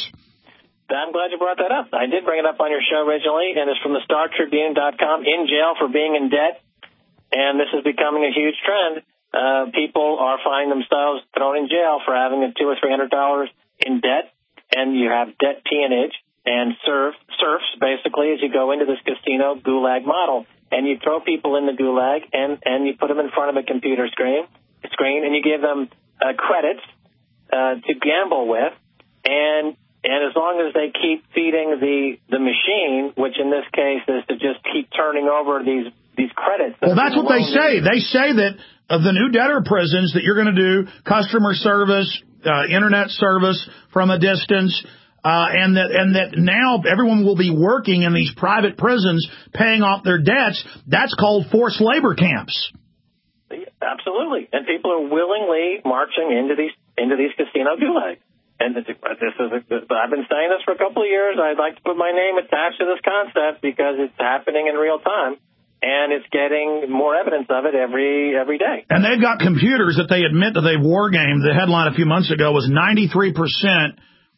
I'm glad you brought that up. I did bring it up on your show originally, and it's from the Star Tribune dot com, in jail for being in debt. And this is becoming a huge trend. Uh, people are finding themselves thrown in jail for having a two or three hundred dollars in debt, and you have debt peonage and serf, serfs basically as you go into this casino gulag model, and you throw people in the gulag and and you put them in front of a computer screen screen and you give them uh, credits uh, to gamble with, and and as long as they keep feeding the the machine, which in this case is to just keep turning over these these credits. Well, that's what they say. They say that of the new debtor prisons that you're going to do customer service, uh, internet service from a distance, uh, and that and that now everyone will be working in these private prisons paying off their debts. That's called forced labor camps. Absolutely, and people are willingly marching into these into these casino gulags. And this is, I've been saying this for a couple of years. I'd like to put my name attached to this concept because it's happening in real time. And it's getting more evidence of it every every day. And they've got computers that they admit that they've war gamed. The headline a few months ago was ninety-three percent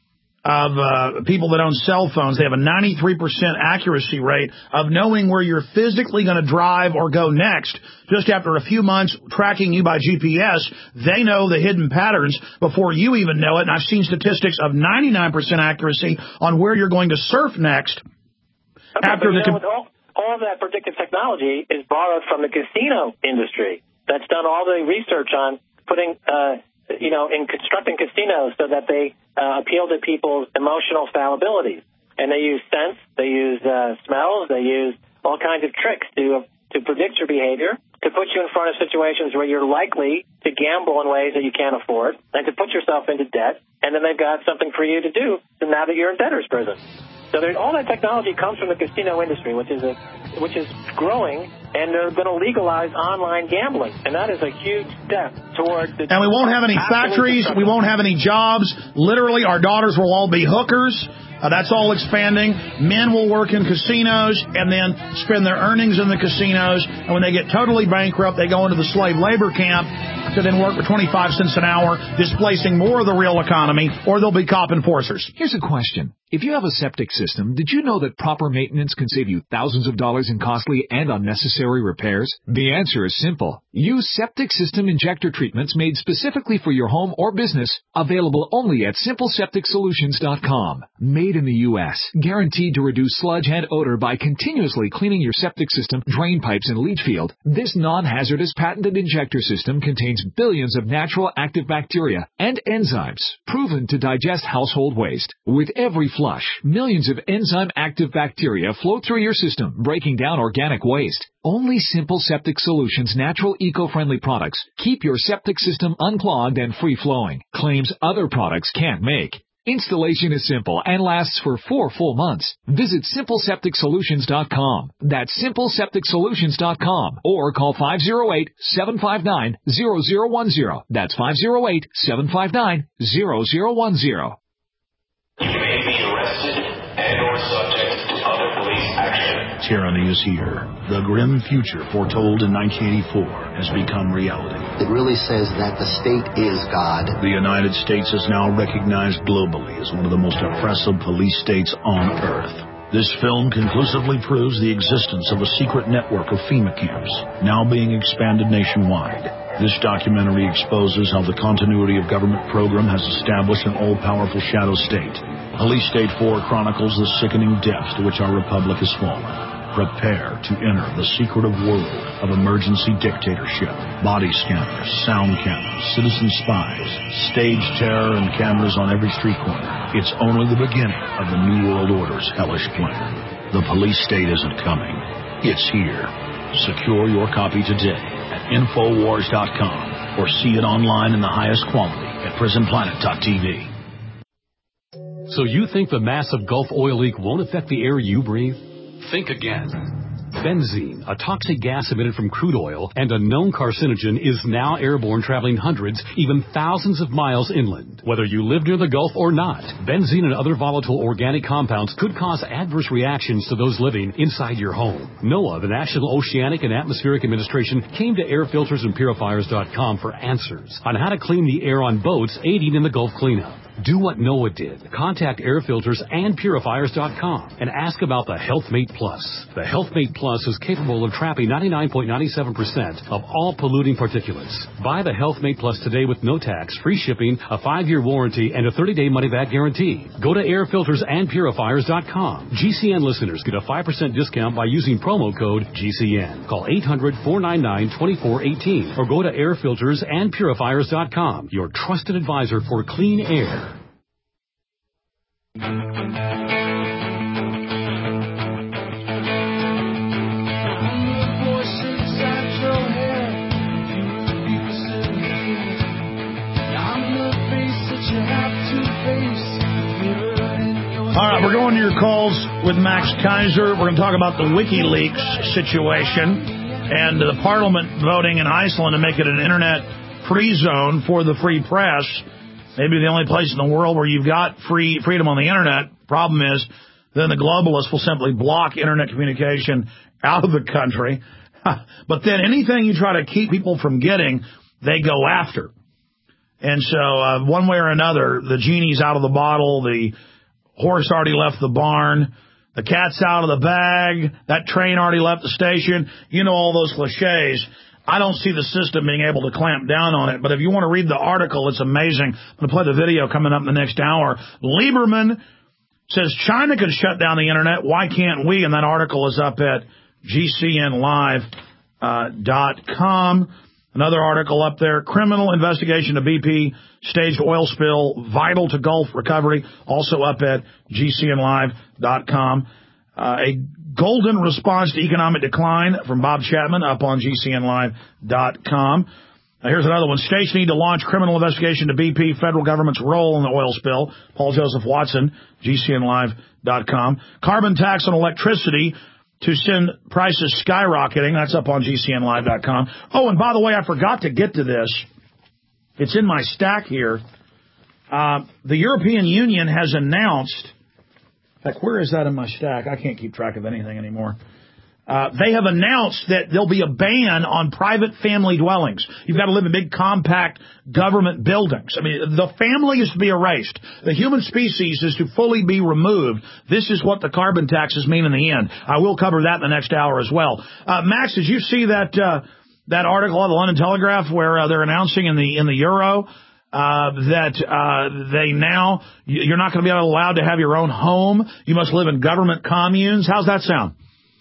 of uh, people that own cell phones. They have a ninety-three percent accuracy rate of knowing where you're physically going to drive or go next. Just after a few months tracking you by G P S, they know the hidden patterns before you even know it. And I've seen statistics of ninety-nine percent accuracy on where you're going to surf next. Okay, after but, the you know, all, all of that predictive technology is borrowed from the casino industry. That's done all the research on putting, uh, you know, in constructing casinos so that they uh, appeal to people's emotional fallibilities. And they use scents, they use uh, smells, they use all kinds of tricks to to predict your behavior, to put you in front of situations where you're likely to gamble in ways that you can't afford, and to put yourself into debt. And then they've got something for you to do so now that you're in debtor's prison. So there's, all that technology comes from the casino industry, which is a, which is growing, and they're going to legalize online gambling, and that is a huge step toward the. And we won't have any factories, we won't have any jobs. Literally, our daughters will all be hookers. Uh, that's all expanding. Men will work in casinos and then spend their earnings in the casinos. And when they get totally bankrupt, they go into the slave labor camp to then work for twenty-five cents an hour, displacing more of the real economy, or they'll be cop enforcers. Here's a question. If you have a septic system, did you know that proper maintenance can save you thousands of dollars in costly and unnecessary repairs? The answer is simple. Use septic system injector treatments made specifically for your home or business, available only at simple septic solutions dot com. Made in the U S, guaranteed to reduce sludge and odor by continuously cleaning your septic system, drain pipes, and leach field. This non-hazardous patented injector system contains billions of natural active bacteria and enzymes proven to digest household waste. With every flush, millions of enzyme-active bacteria flow through your system, breaking down organic waste. Only Simple Septic Solutions natural eco-friendly products keep your septic system unclogged and free-flowing, claims other products can't make. Installation is simple and lasts for four full months. Visit simple septic solutions dot com. That's simple septic solutions dot com. Or call five oh eight, seven five nine, zero zero one zero. That's five oh eight, seven five nine, zero zero one zero. You may be arrested and or subject to other police action. Tyranny is here. The grim future foretold in nineteen eighty-four has become reality. It really says that the state is God. The United States is now recognized globally as one of the most oppressive police states on earth. This film conclusively proves the existence of a secret network of FEMA camps, now being expanded nationwide. This documentary exposes how the continuity of government program has established an all-powerful shadow state. Police State four chronicles the sickening depths to which our republic has fallen. Prepare to enter the secretive world of emergency dictatorship. Body scanners, sound cameras, citizen spies, stage terror, and cameras on every street corner. It's only the beginning of the New World Order's hellish plan. The police state isn't coming. It's here. Secure your copy today at infowars dot com or see it online in the highest quality at prison planet dot t v. So you think the massive Gulf oil leak won't affect the air you breathe? Think again. Benzene, a toxic gas emitted from crude oil and a known carcinogen, is now airborne, traveling hundreds, even thousands of miles inland. Whether you live near the Gulf or not, benzene and other volatile organic compounds could cause adverse reactions to those living inside your home. NOAA, the National Oceanic and Atmospheric Administration, came to air filters and purifiers dot com for answers on how to clean the air on boats aiding in the Gulf cleanup. Do what NOAA did. Contact air filters and purifiers dot com and ask about the HealthMate Plus. The HealthMate Plus is capable of trapping ninety-nine point nine seven percent of all polluting particulates. Buy the HealthMate Plus today with no tax, free shipping, a five-year warranty, and a thirty-day money-back guarantee. Go to air filters and purifiers dot com. G C N listeners get a five percent discount by using promo code G C N. Call eight hundred, four nine nine, two four one eight or go to air filters and purifiers dot com, your trusted advisor for clean air. All right, we're going to your calls with Max Kaiser. We're going to talk about the WikiLeaks situation and the parliament voting in Iceland to make it an internet-free zone for the free press. Maybe the only place in the world where you've got free freedom on the internet. Problem is, then the globalists will simply block internet communication out of the country. But then anything you try to keep people from getting, they go after. And so uh, one way or another, the genie's out of the bottle. The horse already left the barn. The cat's out of the bag. That train already left the station. You know all those cliches. I don't see the system being able to clamp down on it. But if you want to read the article, it's amazing. I'm going to play the video coming up in the next hour. Lieberman says China could shut down the Internet. Why can't we? And that article is up at G C N live dot com. Another article up there, criminal investigation of B P staged oil spill vital to Gulf recovery, also up at G C N live dot com. Uh, a golden response to economic decline from Bob Chapman up on G C N live dot com. Now here's another one. States need to launch criminal investigation to B P, federal government's role in the oil spill. Paul Joseph Watson, G C N live dot com. Carbon tax on electricity to send prices skyrocketing. That's up on G C N live dot com. Oh, and by the way, I forgot to get to this. It's in my stack here. Uh, the European Union has announced, in fact, where is that in my stack? I can't keep track of anything anymore. Uh, they have announced that there'll be a ban on private family dwellings. You've got to live in big, compact government buildings. I mean, the family is to be erased. The human species is to fully be removed. This is what the carbon taxes mean in the end. I will cover that in the next hour as well. Uh, Max, did you see that uh, that article on the London Telegraph where uh, they're announcing in the in the Euro uh, that uh, they now, you're not going to be allowed to have your own home. You must live in government communes. How's that sound?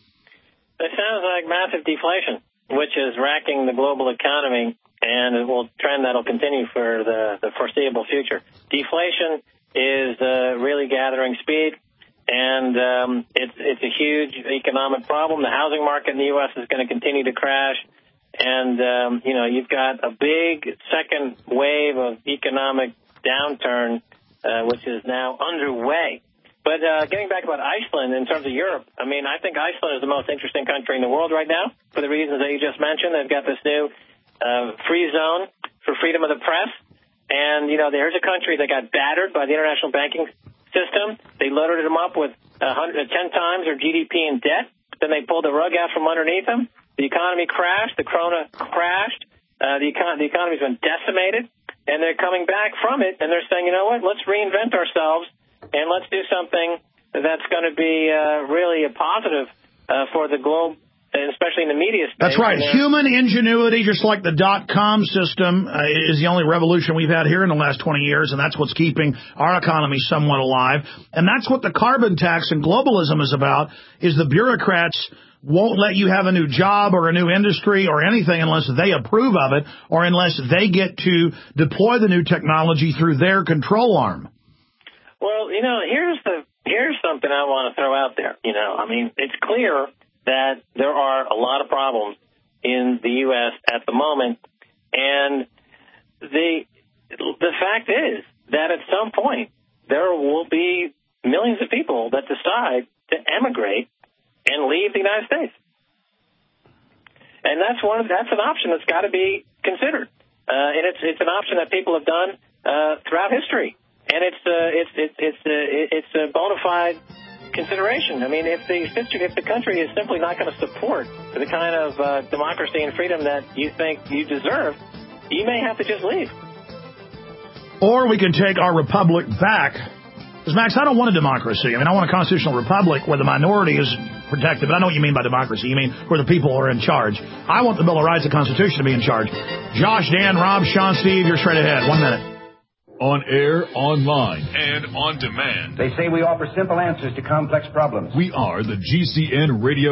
It sounds like massive deflation, which is racking the global economy, and it will trend that'll continue for the, the foreseeable future. Deflation is uh, really gathering speed, and um, it's it's a huge economic problem. The housing market in the U S is going to continue to crash, and um, you know you've got a big second wave of economic downturn, uh, which is now underway. But uh, getting back about Iceland in terms of Europe, I mean, I think Iceland is the most interesting country in the world right now for the reasons that you just mentioned. They've got this new uh, free zone for freedom of the press. And, you know, there's a country that got battered by the international banking system. They loaded them up with one hundred ten times their G D P in debt. Then they pulled the rug out from underneath them. The economy crashed. The krona crashed. Uh, the, econ- the economy's been decimated. And they're coming back from it, and they're saying, you know what, let's reinvent ourselves. And let's do something that's going to be uh, really a positive uh, for the globe, especially in the media space. That's right. Human ingenuity, just like the dot-com system, uh, is the only revolution we've had here in the last twenty years, and that's what's keeping our economy somewhat alive. And that's what the carbon tax and globalism is about, is the bureaucrats won't let you have a new job or a new industry or anything unless they approve of it or unless they get to deploy the new technology through their control arm. Well, you know, here's the here's something I want to throw out there. You know, I mean, it's clear that there are a lot of problems in the U S at the moment, and the the fact is that at some point there will be millions of people that decide to emigrate and leave the United States, and that's one of, that's an option that's got to be considered, uh, and it's it's an option that people have done uh, throughout history. And it's uh, it's it's it's uh, it's a bona fide consideration. I mean, if the if the country is simply not going to support the kind of uh, democracy and freedom that you think you deserve, you may have to just leave. Or we can take our republic back. Because, Max, I don't want a democracy. I mean, I want a constitutional republic where the minority is protected. But I know what you mean by democracy. You mean where the people are in charge. I want the Bill of Rights, the Constitution, to be in charge. Josh, Dan, Rob, Sean, Steve, you're straight ahead. One minute. On air, online, and on demand. They say we offer simple answers to complex problems. We are the G C N Radio